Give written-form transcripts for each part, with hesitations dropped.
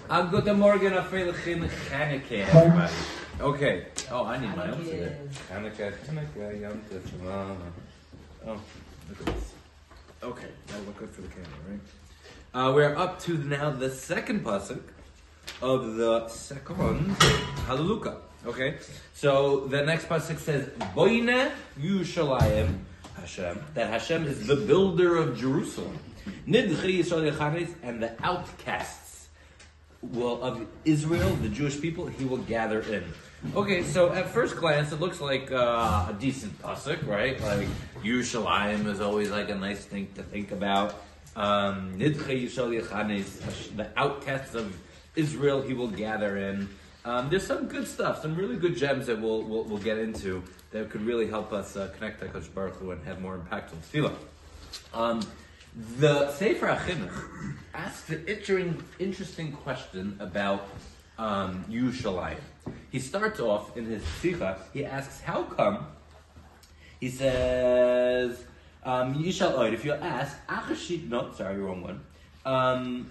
Guten Morgen, Afrelichin Chanukah, everybody. Okay. Oh, I need my own today. Chanukah, Yom Tov. Oh, look at this. Okay, that'll look good for the camera, right? We're up to now the second pasuk of the second Hallelujah. Okay, so the next pasuk says, "Boine Yushalayim Hashem." That Hashem is the builder of Jerusalem. Nidchi Yisrael Yachanes, and the outcasts of Israel, the Jewish people, He will gather in. Okay, so at first glance, it looks like a decent pasuk, right? Like Yerushalayim is always like a nice thing to think about. Nidchei Yisrael Yachanes, the outcasts of Israel, He will gather in. There's some good stuff, some really good gems that we'll get into that could really help us connect to HaKadosh Baruch Hu and have more impact on tefillah. The Sefer HaChinuch asks an interesting question about Yerushalayim. He starts off in his Sikha, he asks, how come? He says, Yishal Oid, if you ask, Achashit, no, sorry, wrong one. I'm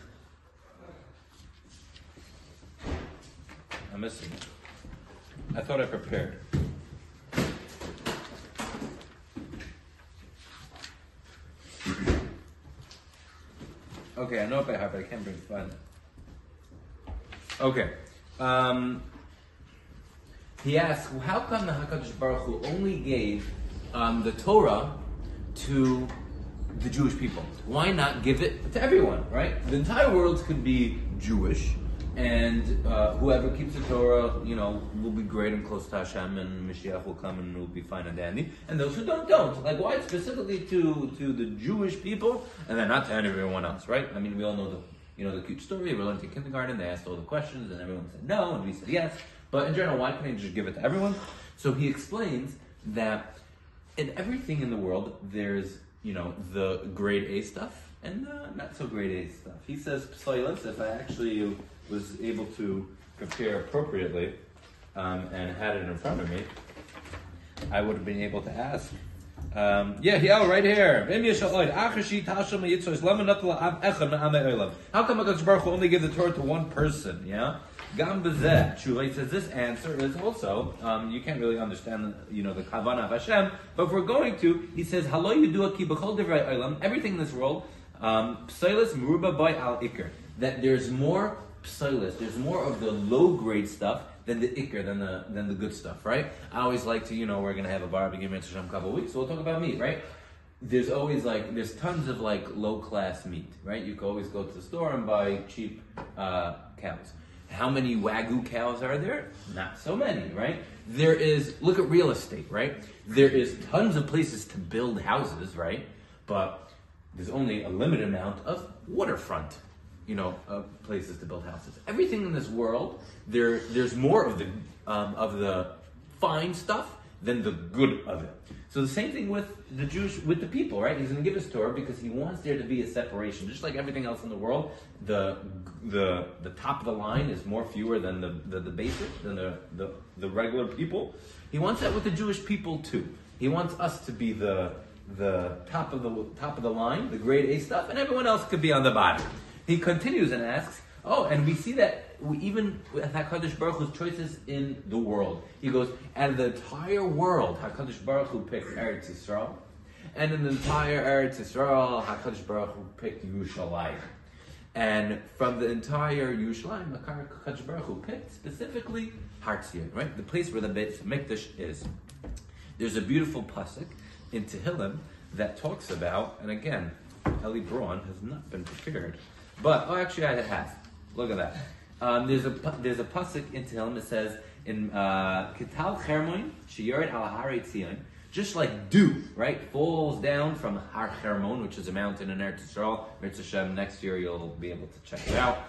missing it. I thought I prepared. Okay, I know it by heart, but I can't bring it fun. Okay. He asks, well, how come the HaKadosh Baruch Hu only gave the Torah to the Jewish people? Why not give it to everyone, right? The entire world could be Jewish, and whoever keeps the Torah, will be great and close to Hashem, and Mashiach will come and will be fine and dandy. And those who don't. Like, why specifically to the Jewish people, and then not to everyone else, right? I mean, we all know the cute story. We learned in kindergarten, they asked all the questions, and everyone said no, and we said yes. But in general, why can't he just give it to everyone? So he explains that in everything in the world, there's, the grade A stuff and the not so grade A stuff. He says, Psoilis, if I actually was able to prepare appropriately and had it in front of me, I would have been able to ask. Right here. How come HaKadosh Baruch Hu only give the Torah to one person? Yeah. Gam bezeh. Shulei says this answer is also you can't really understand the kavanah of Hashem, but if we're going to, he says halo yidua ki b'chol divrei olam, everything in this world psoilis meruba by al ikr, that there's more psoilis, there's more of the low grade stuff than the ikr, than the good stuff, right? I always like to, we're going to have a barbecue in a couple of weeks, so we'll talk about meat, right? There's always there's tons of low class meat, right? You can always go to the store and buy cheap cows. How many Wagyu cows are there? Not so many, right? Look at real estate, right? There is tons of places to build houses, right? But there's only a limited amount of waterfront, places to build houses. Everything in this world, there's more of the fine stuff than the good of it. So the same thing with the people, right? He's going to give us Torah because he wants there to be a separation. Just like everything else in the world, the top of the line is fewer than the basic, than the regular people. He wants that with the Jewish people too. He wants us to be the top of the line, the grade A stuff, and everyone else could be on the bottom. He continues and asks, and we see that even with HaKadosh Baruch Hu's choices in the world. He goes, out of the entire world, HaKadosh Baruch Hu picked Eretz Yisrael, and in the entire Eretz Yisrael, HaKadosh Baruch Hu picked Yerushalayim. And from the entire Yerushalayim, HaKadosh Baruch Hu picked specifically Har Tzion, right? The place where the Beit Mikdash is. There's a beautiful pasuk in Tehillim that talks about, and again, Eli Braun has not been prepared, but actually I have. Look at that. There's a pasuk in Tehillim that says in Kital Chermon Sheyored al Har Tzion, just like dew, right, falls down from Har Chermon, which is a mountain in Eretz Yisrael. Eretz Hashem, next year you'll be able to check it out.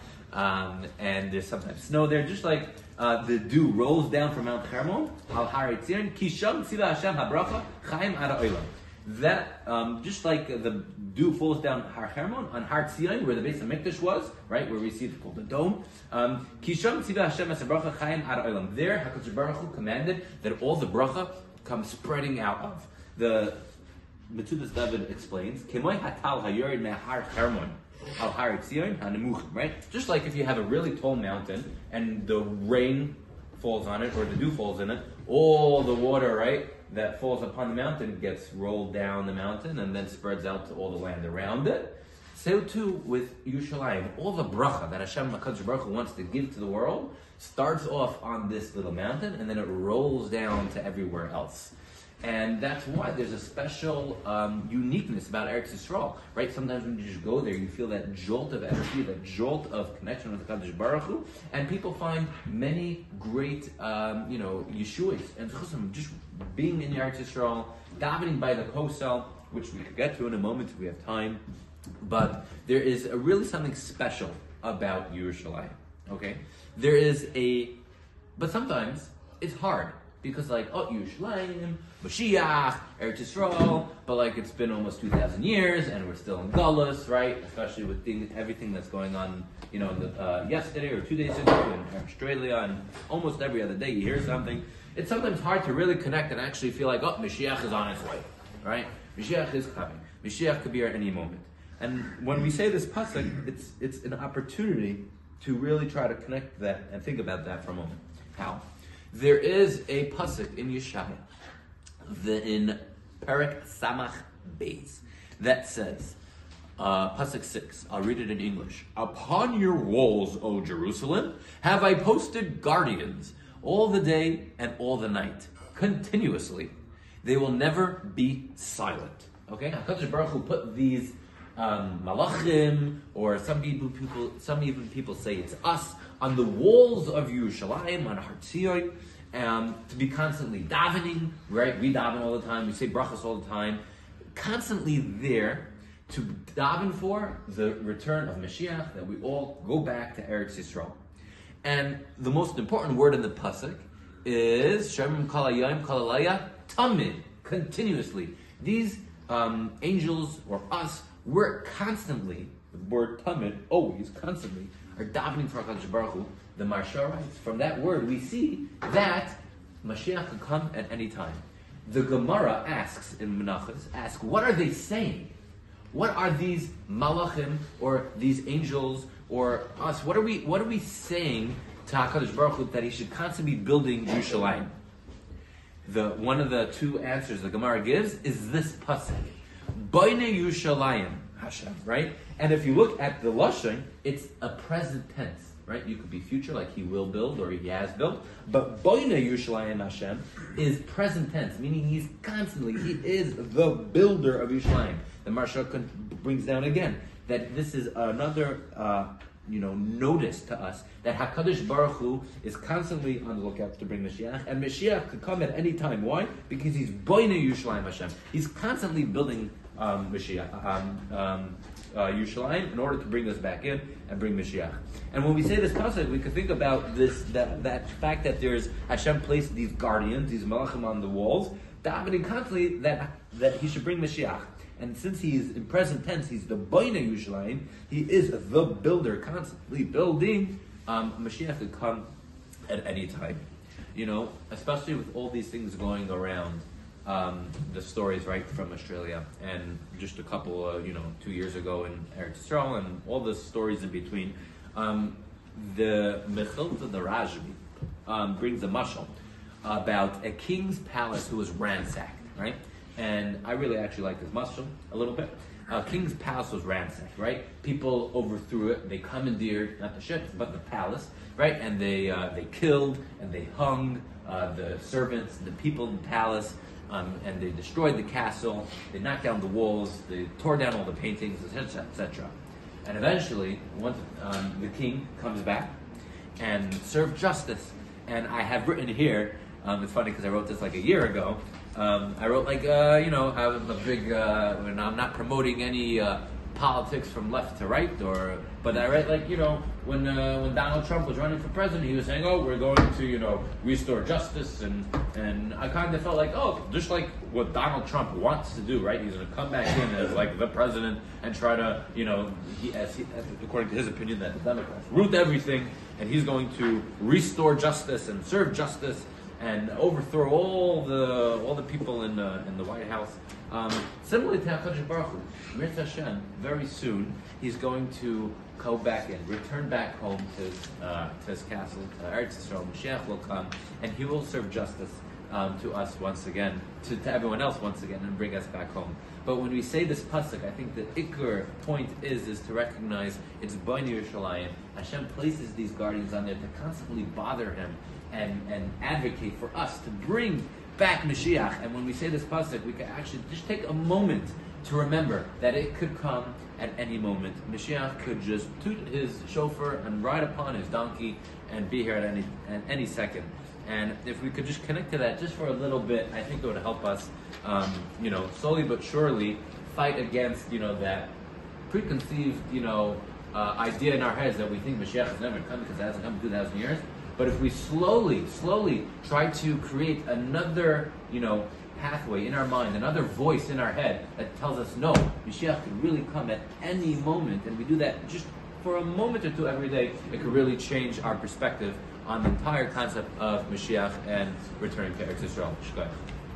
And there's sometimes snow there, just like the dew rolls down from Mount Chermon al Har Tzion. Kisham Tziva Hashem Habracha Chaim Ada Olam. That, just like the dew falls down Har Hermon, on Har Tzion, where the base of Mikdash was, right, where we see it called the dome. Kisham Tziva Hashem as bracha Chaim Ad Olam. There, HaKadosh Baruch Hu commanded that all the bracha come spreading out of. The Metzudas David explains, Kemoy Hatal Hayored Me Har Hermon. Al Har Tzion HaNemuchim, right? Just like if you have a really tall mountain and the rain falls on it or the dew falls in it, all the water, right, that falls upon the mountain gets rolled down the mountain and then spreads out to all the land around it. So too with Yerushalayim, all the bracha that Hashem HaKadosh Baruch Hu wants to give to the world starts off on this little mountain and then it rolls down to everywhere else. And that's why there's a special uniqueness about Eretz Yisrael, right? Sometimes when you just go there, you feel that jolt of energy, that jolt of connection with the Kadosh Baruch Hu, and people find many great, Yeshuas and Chusim just being in Eretz Yisrael, davening by the Kosel, which we could get to in a moment if we have time. But there is really something special about Yerushalayim. Okay, but sometimes it's hard. Because Yerushalayim, Mashiach, Eretz Yisrael, but it's been almost 2,000 years and we're still in Galus, right? Especially with everything that's going on, yesterday or 2 days ago in Australia, and almost every other day you hear something. It's sometimes hard to really connect and actually feel like, Mashiach is on its way, right? Mashiach is coming. Mashiach could be here at any moment. And when we say this pasuk, it's an opportunity to really try to connect that and think about that for a moment. How? There is a pasuk in Yeshaya, in Perek Samach Beis, that says, pasuk 6, I'll read it in English. Upon your walls, O Jerusalem, have I posted guardians all the day and all the night, continuously. They will never be silent. Okay? HaKadosh Baruch Hu put these malachim, or some even people say it's us, on the walls of Yerushalayim, on Har Tzion, to be constantly davening, right? We daven all the time, we say brachas all the time, constantly there to daven for the return of Mashiach, that we all go back to Eretz Yisrael. And the most important word in the pasuk is Shem Kol Hayom Kol Halayla Tamid, continuously. These angels, or us, we're constantly, the word Tamid, always, constantly, are davening for HaKadosh Baruch Hu. The Maharsha writes, from that word we see that Mashiach could come at any time. The Gemara asks in Menachos, what are they saying? What are these malachim, or these angels, or us? What are we saying to HaKadosh Baruch Hu that He should constantly be building Yerushalayim? One of the two answers the Gemara gives is this pasuk, Boinei Yerushalayim Hashem, right? And if you look at the lashon, it's a present tense, right? You could be future, like He will build or He has built. But Boinei Yerushalayim Hashem is present tense, meaning He is the builder of Yerushalayim. The Maharsha brings down again that this is another, notice to us that HaKadosh Baruch Hu is constantly on the lookout to bring Mashiach, and Mashiach could come at any time. Why? Because He's Boinei Yerushalayim Hashem. He's constantly building Yerushalayim in order to bring us back in and bring Mashiach. And when we say this pasuk, we could think about that fact that there's Hashem placed these guardians, these malachim on the walls, davening constantly that He should bring Mashiach. And since He is in present tense, He's the Boinei Yerushalayim, He is the builder, constantly building. Mashiach could come at any time. Especially with all these things going around. The stories, right, from Australia, and just a couple, 2 years ago in Eretz Yisrael, and all the stories in between. The Mechilta, the Rajvi, brings a mashal about a king's palace who was ransacked, right? And I really actually like this mashal a little bit. King's palace was ransacked, right? People overthrew it. They commandeered, not the ships, but the palace, right? And they killed and they hung the servants, the people in the palace. And they destroyed the castle, they knocked down the walls, they tore down all the paintings, etc., etc. And eventually, once the king comes back and served justice. And I have written here, it's funny because I wrote this a year ago, I wrote I'm a big, I'm not promoting any politics from left to right, but I read when Donald Trump was running for president, he was saying, we're going to restore justice, and I kind of felt like, just like what Donald Trump wants to do, right? He's going to come back in as the president and try to according to his opinion, that the Democrats root everything, and he's going to restore justice and serve justice. and overthrow all the people in the White House. Similarly to HaKadosh Baruch Hu, Mirz Hashem, very soon he's going to go back in, return back home to his castle, Eretz Yisrael. Mashiach will come, and he will serve justice to us once again, to everyone else once again, and bring us back home. But when we say this pasuk, I think the ikar point is to recognize it's Bnei Yerushalayim. Hashem places these guardians on there to constantly bother him and advocate for us to bring back Mashiach. And when we say this pasuk, we can actually just take a moment to remember that it could come at any moment. Mashiach could just toot his shofar and ride upon his donkey and be here at any second. And if we could just connect to that just for a little bit, I think it would help us, slowly but surely fight against, that preconceived, idea in our heads that we think Mashiach is never coming because it hasn't come in 2,000 years. But if we slowly try to create another, pathway in our mind, another voice in our head that tells us, no, Mashiach could really come at any moment, and we do that just for a moment or two every day, it could really change our perspective on the entire concept of Mashiach and returning to Eretz Yisrael. Shkach.